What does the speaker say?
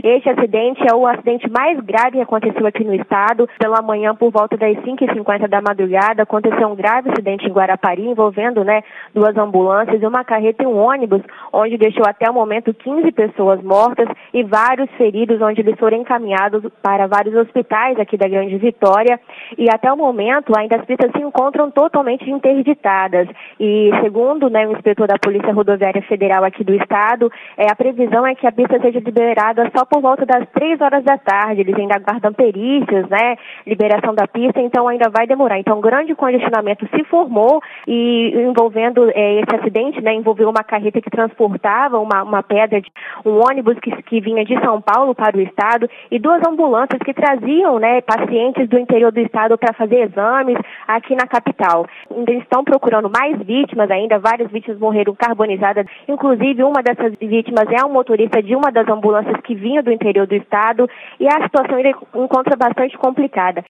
Este acidente é o acidente mais grave que aconteceu aqui no estado. Pela manhã, por volta das 5h50 da madrugada, aconteceu um grave acidente em Guarapari, envolvendo, duas ambulâncias e uma carreta e um ônibus, onde deixou até o momento 15 pessoas mortas e vários feridos, onde eles foram encaminhados para vários hospitais aqui da Grande Vitória. E até o momento, ainda as pistas se encontram totalmente interditadas. E segundo, o inspetor da Polícia Rodoviária Federal aqui do estado, a previsão é que a pista seja liberada só por volta das 3 horas da tarde. Eles ainda aguardam perícias, liberação da pista, então ainda vai demorar. Então, um grande congestionamento se formou e envolvendo esse acidente, envolveu uma carreta que transportava uma pedra, um ônibus que vinha de São Paulo para o estado e duas ambulâncias que traziam, pacientes do interior do estado para fazer exames aqui na capital. Eles estão procurando mais vítimas ainda, várias vítimas morreram carbonizadas, inclusive uma dessas vítimas é um motorista de uma das ambulâncias que vinha do interior do estado e a situação ele encontra bastante complicada.